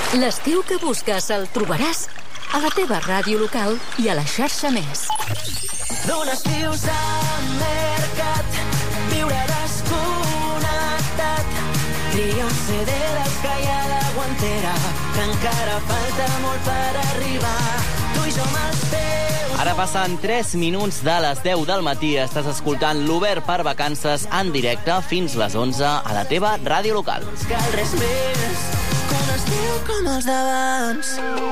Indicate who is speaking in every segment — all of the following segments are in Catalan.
Speaker 1: L'estiu que busques el trobaràs a la teva ràdio local i a la xarxa Més.
Speaker 2: D'un estiu al mercat, viure desconnectat. Tria un CD d'Escaia de Guantera, que encara falta molt per arribar. Tu i jo amb els teus...
Speaker 3: Ara passen 3 minuts de les 10 del matí. Estàs escoltant l'Obert per Vacances en directe fins les 11 a la teva ràdio local.
Speaker 2: Cal res més que un estiu com els d'abans.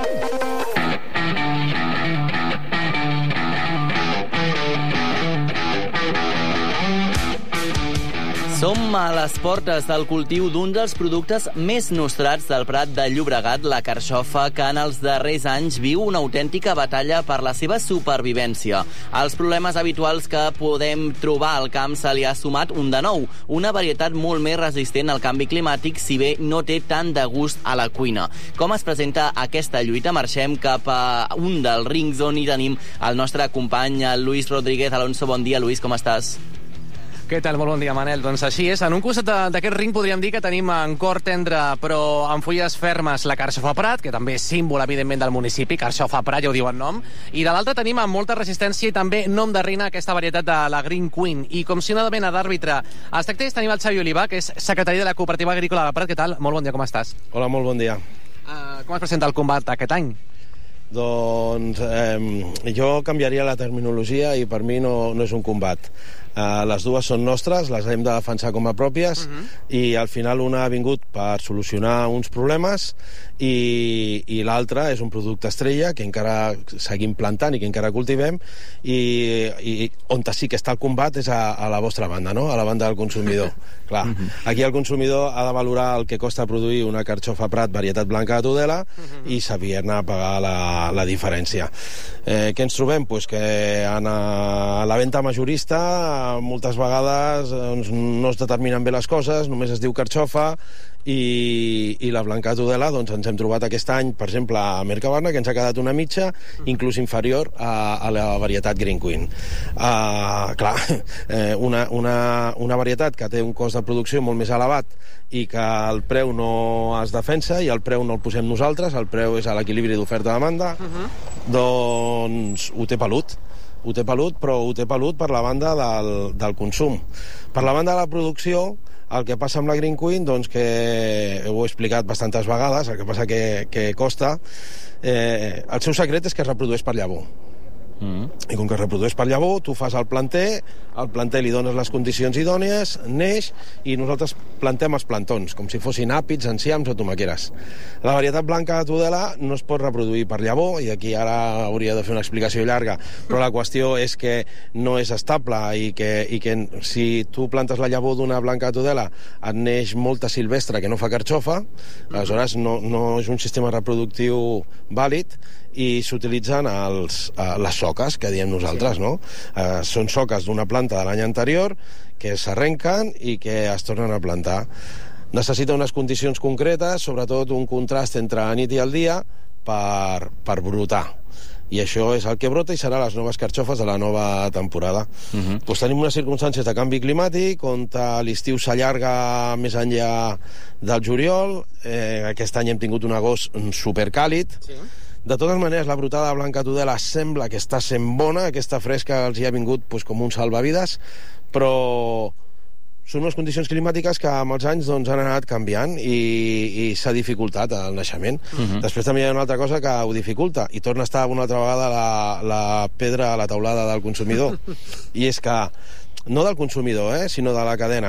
Speaker 3: Som a les portes del cultiu d'un dels productes més nostrats del Prat de Llobregat, la carxofa, que en els darrers anys viu una autèntica batalla per la seva supervivència. Als problemes habituals que podem trobar al camp se li ha sumat un de nou, una varietat molt més resistent al canvi climàtic, si bé no té tant de gust a la cuina. Com es presenta aquesta lluita? Marxem cap a un dels rings on hi tenim el nostre company, el Luis Rodríguez Alonso. Bon dia, Luis, com estàs?
Speaker 4: Què tal? Molt bon dia, Manel. Doncs així és. En un costat d'aquest ring podríem dir que tenim en cor tendre, però amb fulles fermes, la carxofa Prat, que també és símbol, evidentment, del municipi. Carxofa Prat, ja ho diu el nom. I de l'altra tenim amb molta resistència i també nom de reina aquesta varietat de la Green Queen. I com si una mena d'àrbitre als tracters tenim el Xavi Oliva, que és secretari de la Cooperativa Agrícola del Prat. Què tal? Molt bon dia, com estàs?
Speaker 5: Hola, molt bon dia.
Speaker 4: Com es presenta el combat aquest any?
Speaker 5: Doncs jo canviaria la terminologia i per mi no és un combat. Les dues són nostres, les hem de defensar com a pròpies, i al final una ha vingut per solucionar uns problemes i l'altra és un producte estrella que encara seguim plantant i que encara cultivem, i on sí que està el combat és a la vostra banda, no? A la banda del consumidor. Clar, aquí el consumidor ha de valorar el que costa produir una carxofa Prat varietat blanca de Tudela i saber-ne pagar la diferència. Què ens trobem? Pues que a la venda majorista moltes vegades no es determinen bé les coses, només es diu carxofa, i la blanca de Tudela ens hem trobat aquest any, per exemple, a Mercabarna, que ens ha quedat una mitja, inclús inferior a la varietat Green Queen. Una varietat que té un cost de producció molt més elevat i que el preu no es defensa, i el preu no el posem nosaltres, el preu és a l'equilibri d'oferta-demanda, doncs ho té pelut. Ho té pelut, però ho té pelut per la banda del consum. Per la banda de la producció, el que passa amb la Green Queen, doncs que ho he explicat bastantes vegades, el que passa que costa, el seu secret és que es reprodueix per llavor. I com que es reprodueix per llavor, tu fas el planter li dones les condicions idònies, neix, i nosaltres plantem els plantons, com si fossin àpids, enciams o tomaqueres. La varietat blanca de Tudela no es pot reproduir per llavor, i aquí ara hauria de fer una explicació llarga, però la qüestió és que no és estable, i que si tu plantes la llavor d'una blanca de Tudela et neix molta silvestre que no fa carxofa, aleshores no és un sistema reproductiu vàlid, i s'utilitzen les soques, que diem nosaltres, no? Són soques d'una planta de l'any anterior que s'arrenquen i que es tornen a plantar. Necessita unes condicions concretes, sobretot un contrast entre la nit i el dia, per brotar. I això és el que brota i serà les noves carxofes de la nova temporada. Pues tenim unes circumstàncies de canvi climàtic, on l'estiu s'allarga més enllà del juliol. Aquest any hem tingut un agost supercàlid. De totes maneres, la brotada blanca Tudela sembla que està sent bona, aquesta fresca els hi ha vingut com un salvavides, però són unes condicions climàtiques que amb els anys han anat canviant i s'ha dificultat el naixement. Després també hi ha una altra cosa que ho dificulta, i torna a estar una altra vegada la pedra a la teulada del consumidor, i és que no del consumidor, sinó de la cadena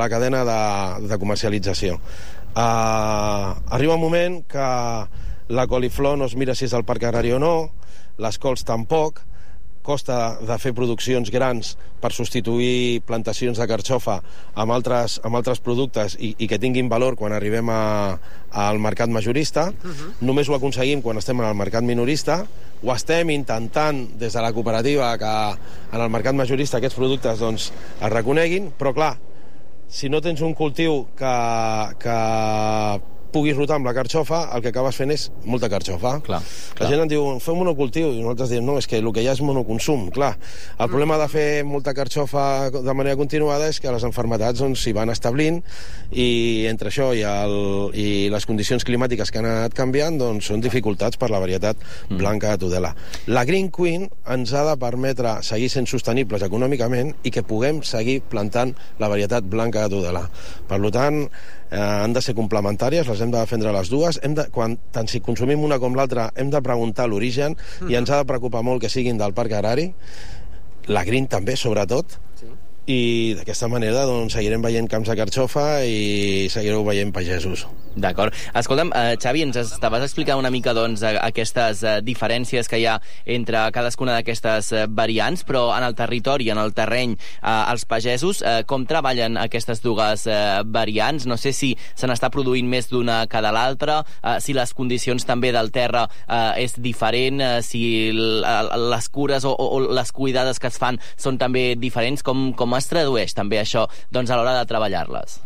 Speaker 5: de comercialització. Arriba un moment que la coliflor no es mira si és del parc agrari o no, les cols tampoc, costa de fer produccions grans per substituir plantacions de carxofa amb altres productes i que tinguin valor quan arribem al mercat majorista. Només ho aconseguim quan estem en el mercat minorista. Ho estem intentant des de la cooperativa que en el mercat majorista aquests productes es reconeguin, però clar, si no tens un cultiu que puguis rotar amb la carxofa, el que acabes fent és molta carxofa.
Speaker 3: Clar.
Speaker 5: La gent em diu, feu monocultiu, i nosaltres diem, no, és que el que hi ha és monoconsum, clar. El problema de fer molta carxofa de manera continuada és que les malalties s'hi van establint, i entre això i les condicions climàtiques que han anat canviant, doncs són dificultats per la varietat blanca de Tudela. La Green Queen ens ha de permetre seguir sent sostenibles econòmicament i que puguem seguir plantant la varietat blanca de Tudela. Per tant, han de ser complementàries, les hem de defendre les dues. Tant si consumim una com l'altra, hem de preguntar l'origen, i ens ha de preocupar molt que siguin del parc agrari, la Green també, sobretot, i d'aquesta manera doncs, seguirem veient camps de carxofa i seguireu veient pagesos.
Speaker 3: D'acord. Escolta'm, Xavi, ens estaves explicant una mica doncs, aquestes diferències que hi ha entre cadascuna d'aquestes variants, però en el territori, en el terreny, els pagesos, com treballen aquestes dues variants? No sé si se n'està produint més d'una que de l'altra, si les condicions també del terra és diferent, si les cures o les cuidades que es fan són també diferents, com es tradueix també això doncs, a l'hora de treballar-les?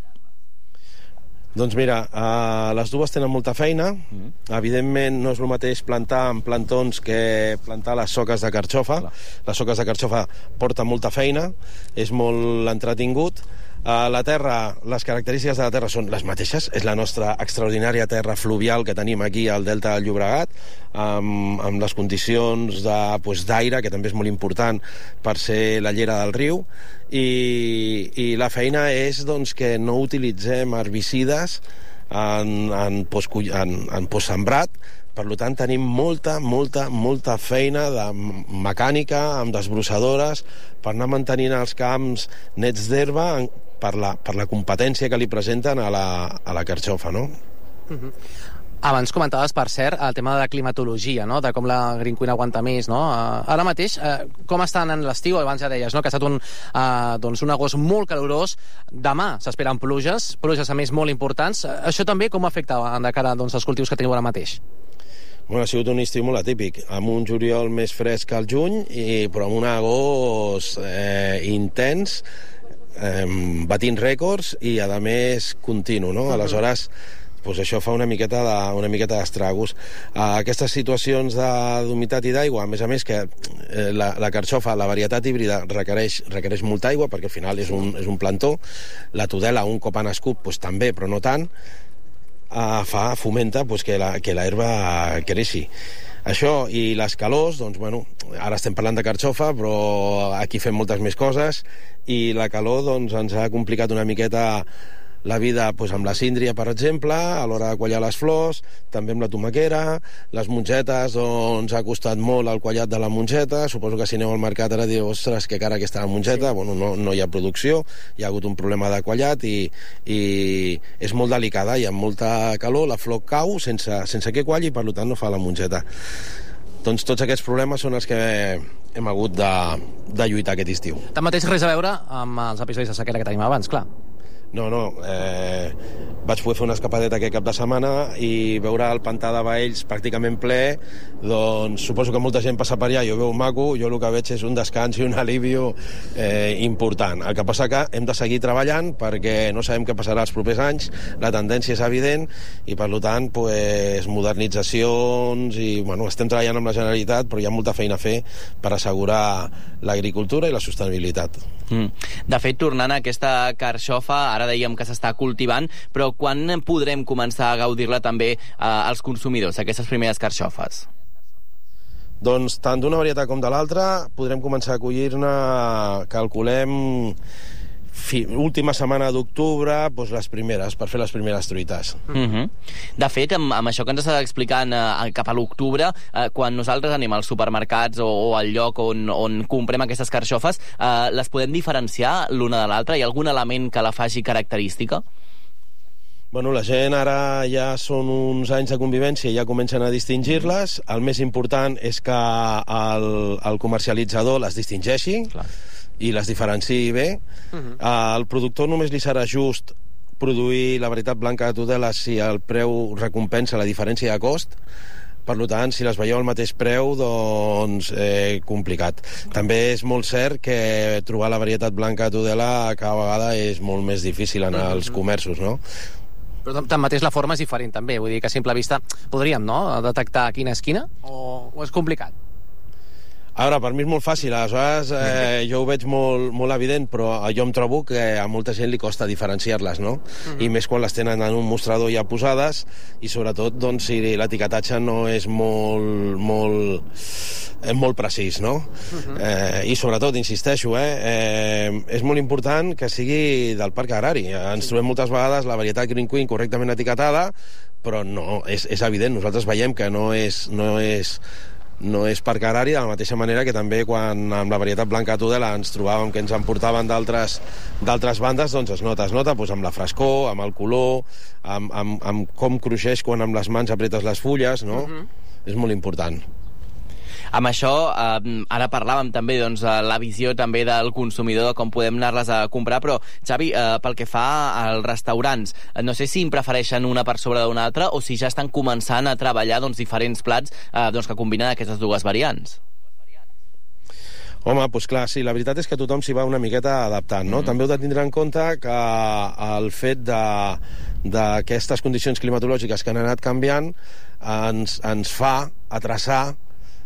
Speaker 5: Doncs mira, les dues tenen molta feina. Evidentment no és el mateix plantar en plantons que plantar les soques de carxofa. Les soques de carxofa porten molta feina, és molt entretingut. La terra, les característiques de la terra són les mateixes. És la nostra extraordinària terra fluvial que tenim aquí al Delta del Llobregat, amb les condicions d'aire, que també és molt important per ser la llera del riu, i la feina és doncs, que no utilitzem herbicides en postsembrat. Per tant, tenim molta feina de mecànica, amb desbrossadores, per anar mantenint els camps nets d'herba per la competència que li presenten a la carxofa, no?
Speaker 4: Abans comentaves, per cert, el tema de la climatologia, no? De com la Green Queen aguanta més, no? Ara mateix, com estan en l'estiu? Abans ja deies, no?, que ha estat un agost molt calorós. Demà s'esperen pluges a més molt importants. Això també com afecta de cara als cultius que teniu ara mateix?
Speaker 5: Bueno, ha sigut un estiu molt atípic, amb un juliol més fresc que el juny, però amb un agost intens, batint rècords i, a més, continu, no? Aleshores, doncs això fa una miqueta d'estragos. Aquestes situacions d'humitat i d'aigua, a més que la carxofa, la varietat híbrida, requereix molta aigua, perquè al final és un plantó. La Tudela, un cop ha nascut, doncs també, però no tant, fomenta que l'herba creixi. Això i les calors, doncs, bueno, ara estem parlant de carxofa, però aquí fem moltes més coses, i la calor doncs, ens ha complicat una miqueta la vida amb la síndria, per exemple, a l'hora de quallar les flors, també amb la tomaquera, les mongetes, doncs ha costat molt el quallat de la mongeta. Suposo que si aneu al mercat ara diu, ostres, que cara aquesta la mongeta. Bueno, no hi ha producció, hi ha hagut un problema de quallat i és molt delicada, i amb molta calor la flor cau sense que qualli, i per tant no fa la mongeta. Doncs tots aquests problemes són els que hem hagut de lluitar aquest estiu.
Speaker 4: Tanmateix, res a veure amb els episodis de sequera que tenim abans, clar.
Speaker 5: No, vaig poder fer una escapadeta aquest cap de setmana i veure el pantà de Baells pràcticament ple. Doncs suposo que molta gent passa per allà, jo veu maco, jo el que veig és un descans i un alivio important. El que passa que hem de seguir treballant perquè no sabem què passarà els propers anys, la tendència és evident, i per tant modernitzacions, i bueno, estem treballant amb la Generalitat, però hi ha molta feina a fer per assegurar l'agricultura i la sostenibilitat.
Speaker 3: De fet, tornant a aquesta carxofa, ara dèiem que s'està cultivant, però quan podrem començar a gaudir-la també als consumidors, aquestes primeres carxofes?
Speaker 5: Doncs tant d'una varietat com de l'altra podrem començar a collir-ne, calculem, última setmana d'octubre, doncs les primeres, per fer les primeres truites.
Speaker 3: De fet, amb això que ens estàs explicant cap a l'octubre, quan nosaltres anem als supermercats o al lloc on comprem aquestes carxofes, les podem diferenciar l'una de l'altra? Hi ha algun element que la faci característica?
Speaker 5: Bueno, la gent ara ja són uns anys de convivència i ja comencen a distingir-les. El més important és que el comercialitzador les distingeixi, clar, i les diferenciï bé. Al productor només li serà just produir la varietat blanca de Tudela si el preu recompensa la diferència de cost. Per tant, si les veieu al mateix preu, doncs complicat. També és molt cert que trobar la varietat blanca de Tudela cada vegada és molt més difícil en els comerços, no?
Speaker 4: Però tanmateix la forma és diferent, també. Vull dir que a simple vista podríem, no?, detectar quina és quina, o és complicat?
Speaker 5: A veure, per mi és molt fàcil, aleshores jo ho veig molt evident, però jo em trobo que a molta gent li costa diferenciar-les, no? I més quan les tenen en un mostrador ja posades, i sobretot doncs, si l'etiquetatge no és molt precís, no? I sobretot, insisteixo, és molt important que sigui del parc agrari. Ens trobem moltes vegades la varietat Green Queen correctament etiquetada, però no, és evident, nosaltres veiem que no és parc agrari, de la mateixa manera que també quan amb la varietat blanca Tudela ens trobàvem que ens en portaven d'altres bandes, doncs es nota doncs amb la frescor, amb el color, amb com cruixeix quan amb les mans apretes les fulles, no? És molt important.
Speaker 3: Amb això, ara parlàvem també doncs, la visió també del consumidor, de com podem anar-les a comprar, però, Xavi, pel que fa als restaurants, no sé si en prefereixen una per sobre d'una altra o si ja estan començant a treballar doncs, diferents plats doncs, que combinen aquestes dues variants.
Speaker 5: Home, doncs clar, sí, la veritat és que tothom s'hi va una miqueta adaptant, no? També heu de tindre en compte que el fet d'aquestes condicions climatològiques que han anat canviant ens fa atraçar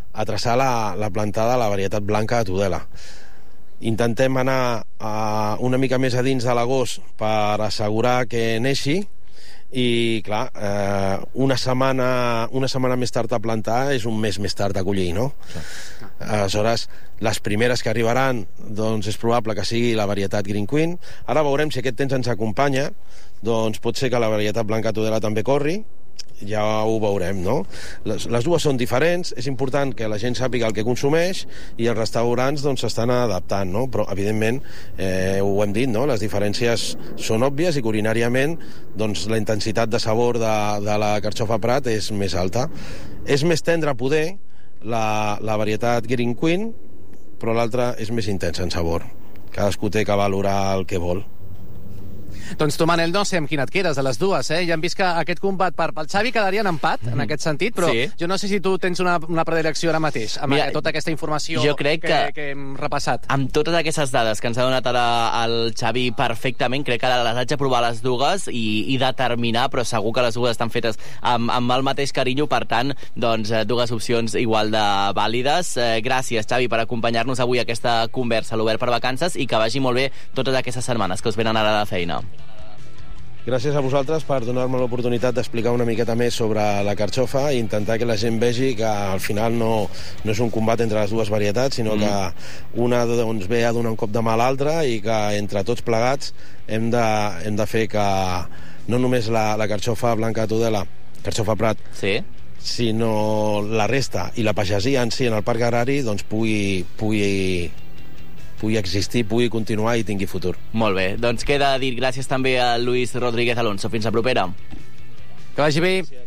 Speaker 5: la plantada de la varietat blanca de Tudela. Intentem anar una mica més a dins de l'agost per assegurar que neixi, i clar, una setmana més tard a plantar és un mes més tard a collir, no? Aleshores, les primeres que arribaran doncs és probable que sigui la varietat Green Queen. Ara veurem si aquest temps ens acompanya, doncs pot ser que la varietat blanca Tudela també corri, ja ho veurem, no? Les dues són diferents, és important que la gent sàpiga el que consumeix, i els restaurants doncs s'estan adaptant, no? Però evidentment ho hem dit, no? Les diferències són òbvies i culinàriament doncs la intensitat de sabor de la carxofa Prat és més alta. És més tendre poder la varietat Green Queen, però l'altra és més intensa en sabor. Cadascú té que valorar el que vol.
Speaker 4: Doncs tu, Manel, no sé amb quina et quedes de les dues, Ja hem vist que aquest combat pel Xavi quedaria en empat, en aquest sentit, però jo no sé si tu tens una predilecció ara mateix, amb tota aquesta informació que hem repassat.
Speaker 3: Amb totes aquestes dades que ens ha donat ara el Xavi perfectament, crec que ara les haig de provar les dues i determinar, però segur que les dues estan fetes amb el mateix carinyo, per tant, doncs, dues opcions igual de vàlides. Gràcies, Xavi, per acompanyar-nos avui a aquesta conversa a l'Obert per Vacances, i que vagi molt bé totes aquestes setmanes que us venen ara de feina.
Speaker 5: Gràcies a vosaltres per donar-me l'oportunitat d'explicar una miqueta més sobre la carxofa i intentar que la gent vegi que al final no és un combat entre les dues varietats, sinó que una doncs, ve a donar un cop de mà a l'altra, i que entre tots plegats hem de fer que no només la carxofa blanca de Tudela, carxofa Prat, sinó la resta i la pagesia en si en el parc agrari doncs pugui existir, pugui continuar i tingui futur.
Speaker 3: Molt bé, doncs queda dit. Gràcies també a Luis Rodríguez Alonso. Fins la propera.
Speaker 4: Que vagi bé.